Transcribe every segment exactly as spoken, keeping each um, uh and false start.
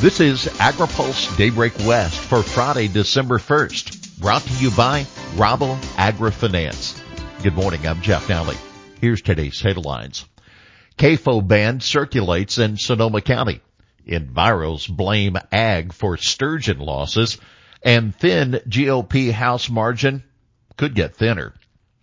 This is AgriPulse Daybreak West for Friday, December first, brought to you by Rabo AgriFinance. Good morning, I'm Jeff Nally. Here's today's headlines. C A F O ban circulates in Sonoma County. Enviros blame ag for sturgeon losses, and thin G O P House margin could get thinner.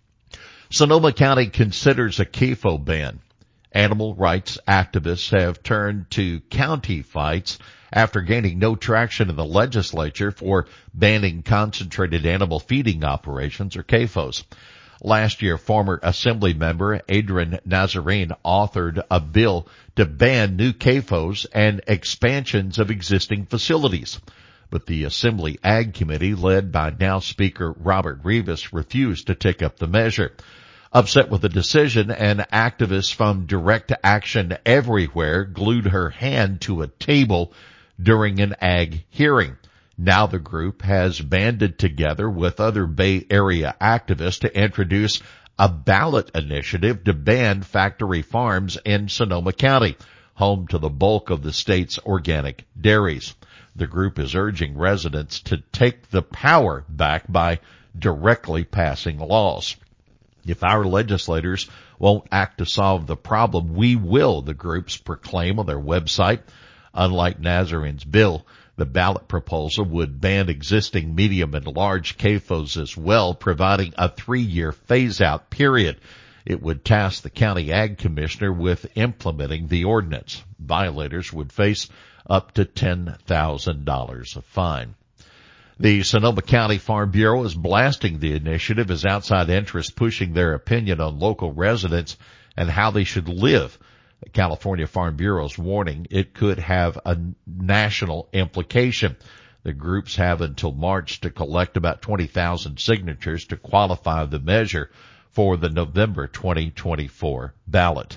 Sonoma County considers a C A F O ban. Animal rights activists have turned to county fights after gaining no traction in the legislature for banning concentrated animal feeding operations, or C A F Os. Last year, former Assembly member Adrian Nazarene authored a bill to ban new C A F Os and expansions of existing facilities. But the Assembly Ag Committee, led by now Speaker Robert Rivas, refused to take up the measure. Upset with the decision, an activist from Direct Action Everywhere glued her hand to a table during an ag hearing. Now the group has banded together with other Bay Area activists to introduce a ballot initiative to ban factory farms in Sonoma County, home to the bulk of the state's organic dairies. The group is urging residents to take the power back by directly passing laws. If our legislators won't act to solve the problem, we will, the groups proclaim on their website. Unlike Nazarene's bill, the ballot proposal would ban existing medium and large C A F Os as well, providing a three-year phase-out period. It would task the county ag commissioner with implementing the ordinance. Violators would face up to ten thousand dollars of fine. The Sonoma County Farm Bureau is blasting the initiative as outside interests pushing their opinion on local residents and how they should live. The California Farm Bureau's warning it could have a national implication. The groups have until March to collect about twenty thousand signatures to qualify the measure for the November twenty twenty-four ballot.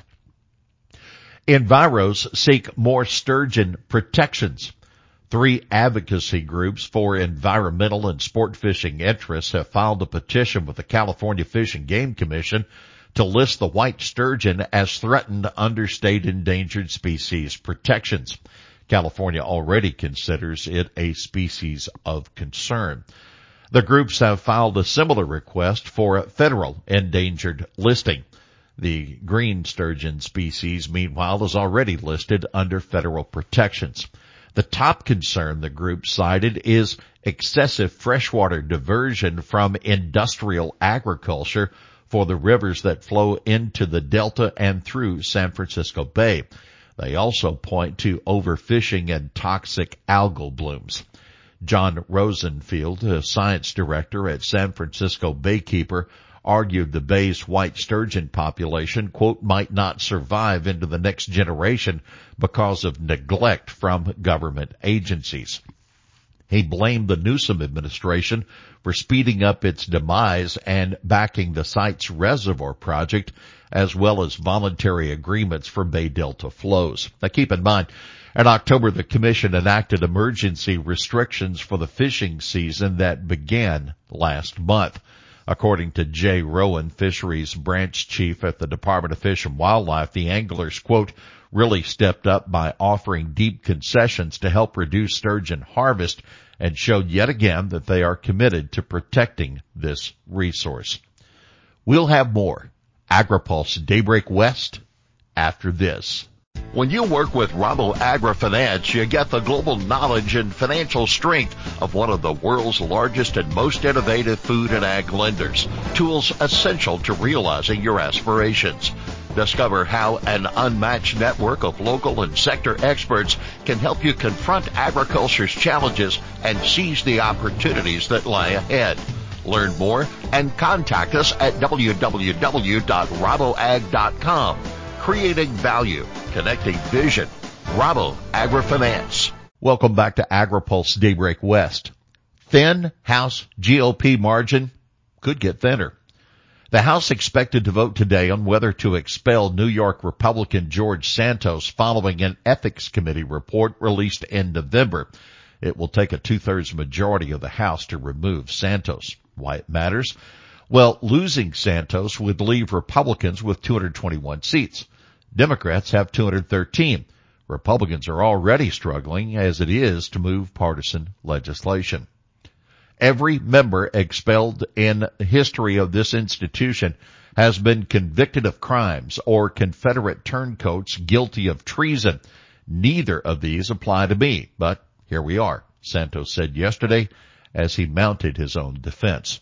Enviros seek more sturgeon protections. Three advocacy groups for environmental and sport fishing interests have filed a petition with the California Fish and Game Commission to list the white sturgeon as threatened under state endangered species protections. California already considers it a species of concern. The groups have filed a similar request for a federal endangered listing. The green sturgeon species, meanwhile, is already listed under federal protections. The top concern the group cited is excessive freshwater diversion from industrial agriculture for the rivers that flow into the Delta and through San Francisco Bay. They also point to overfishing and toxic algal blooms. John Rosenfield, a science director at San Francisco Baykeeper, argued the bay's white sturgeon population, quote, might not survive into the next generation because of neglect from government agencies. He blamed the Newsom administration for speeding up its demise and backing the site's reservoir project, as well as voluntary agreements for Bay Delta flows. Now keep in mind, in October, the commission enacted emergency restrictions for the fishing season that began last month. According to Jay Rowan, fisheries branch chief at the Department of Fish and Wildlife, the anglers, quote, really stepped up by offering deep concessions to help reduce sturgeon harvest and showed yet again that they are committed to protecting this resource. We'll have more AgriPulse Daybreak West after this. When you work with Rabo AgriFinance, you get the global knowledge and financial strength of one of the world's largest and most innovative food and ag lenders. Tools essential to realizing your aspirations. Discover how an unmatched network of local and sector experts can help you confront agriculture's challenges and seize the opportunities that lie ahead. Learn more and contact us at w w w dot rabo ag dot com. Creating value, connecting vision. Rabo AgriFinance. Welcome back to AgriPulse Daybreak West. Thin House G O P margin could get thinner. The House expected to vote today on whether to expel New York Republican George Santos following an ethics committee report released in November. It will take a two-thirds majority of the House to remove Santos. Why it matters? Well, losing Santos would leave Republicans with two hundred twenty-one seats. Democrats have two hundred thirteen. Republicans are already struggling as it is to move partisan legislation. Every member expelled in the history of this institution has been convicted of crimes or Confederate turncoats guilty of treason. Neither of these apply to me, but here we are, Santos said yesterday as he mounted his own defense.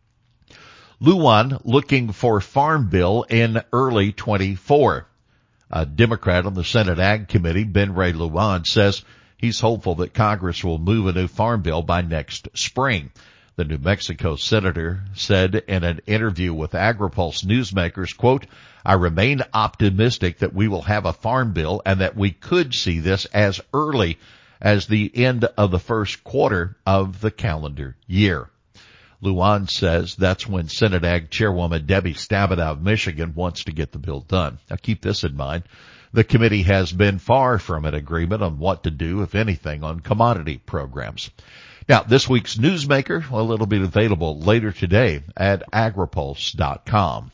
Lujan looking for farm bill in early twenty-four. A Democrat on the Senate Ag Committee, Ben Ray Lujan, says he's hopeful that Congress will move a new farm bill by next spring. The New Mexico senator said in an interview with AgriPulse newsmakers, quote, I remain optimistic that we will have a farm bill and that we could see this as early as the end of the first quarter of the calendar year. Lujan says that's when Senate Ag Chairwoman Debbie Stabenow of Michigan wants to get the bill done. Now keep this in mind. The committee has been far from an agreement on what to do, if anything, on commodity programs. Now, this week's Newsmaker, well, it'll be available later today at agripulse dot com.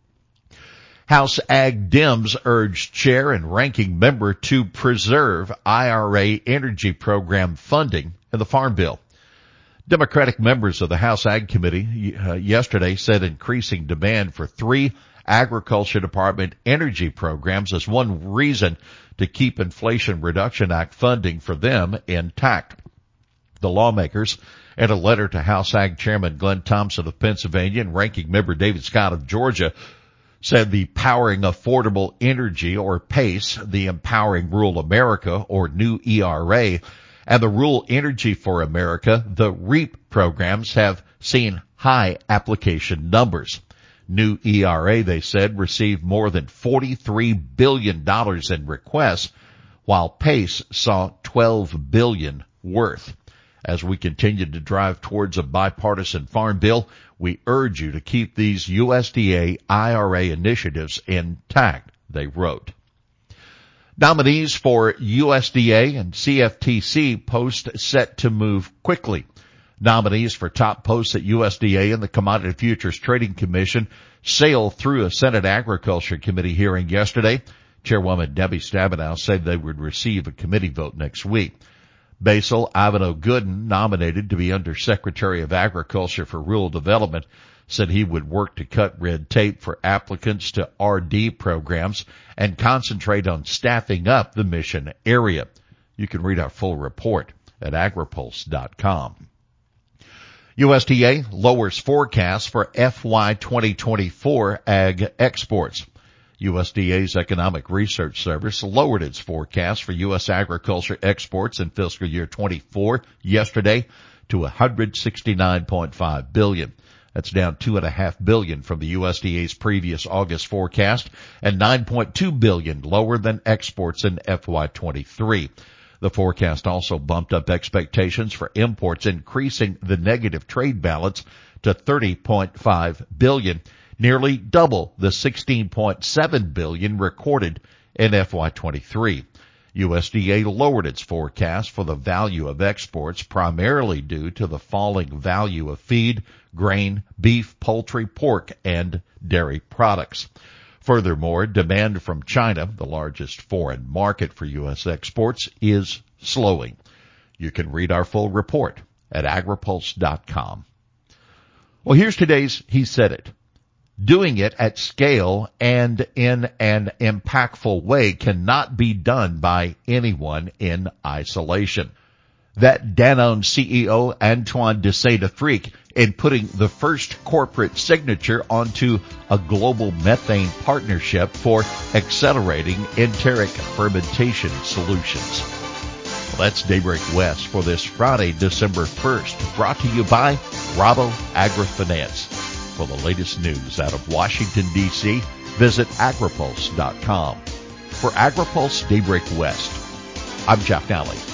House Ag Dems urged Chair and Ranking Member to preserve I R A energy program funding in the Farm Bill. Democratic members of the House Ag Committee uh, yesterday said increasing demand for three Agriculture Department energy programs is one reason to keep Inflation Reduction Act funding for them intact. The lawmakers, in a letter to House Ag Chairman Glenn Thompson of Pennsylvania and Ranking Member David Scott of Georgia, said the Powering Affordable Energy, or PACE, the Empowering Rural America, or New E R A, and the Rural Energy for America, the REAP programs, have seen high application numbers. New E R A, they said, received more than forty-three billion dollars in requests, while PACE saw twelve billion dollars worth. As we continue to drive towards a bipartisan farm bill, we urge you to keep these U S D A I R A initiatives intact, they wrote. Nominees for U S D A and C F T C posts set to move quickly. Nominees for top posts at U S D A and the Commodity Futures Trading Commission sailed through a Senate Agriculture Committee hearing yesterday. Chairwoman Debbie Stabenow said they would receive a committee vote next week. Basil Ivano Gooden, nominated to be Undersecretary of Agriculture for Rural Development, said he would work to cut red tape for applicants to R D programs and concentrate on staffing up the mission area. You can read our full report at agripulse dot com. U S D A lowers forecast for F Y twenty twenty-four ag exports. U S D A's Economic Research Service lowered its forecast for U S agriculture exports in fiscal year twenty-four yesterday to one hundred sixty-nine point five billion dollars. That's down two point five billion dollars from the U S D A's previous August forecast and nine point two billion dollars lower than exports in F Y twenty-three. The forecast also bumped up expectations for imports, increasing the negative trade balance to thirty point five billion dollars, nearly double the sixteen point seven billion dollars recorded in F Y twenty-three. U S D A lowered its forecast for the value of exports, primarily due to the falling value of feed, grain, beef, poultry, pork, and dairy products. Furthermore, demand from China, the largest foreign market for U S exports, is slowing. You can read our full report at agripulse dot com. Well, here's today's He Said It. Doing it at scale and in an impactful way cannot be done by anyone in isolation. That Danone C E O Antoine de Saint-Affrique in putting the first corporate signature onto a global methane partnership for accelerating enteric fermentation solutions. Well, that's Daybreak West for this Friday, December first, brought to you by Rabo AgriFinance. For the latest news out of Washington, D C, visit agripulse dot com. For AgriPulse Daybreak West, I'm Jeff Nally.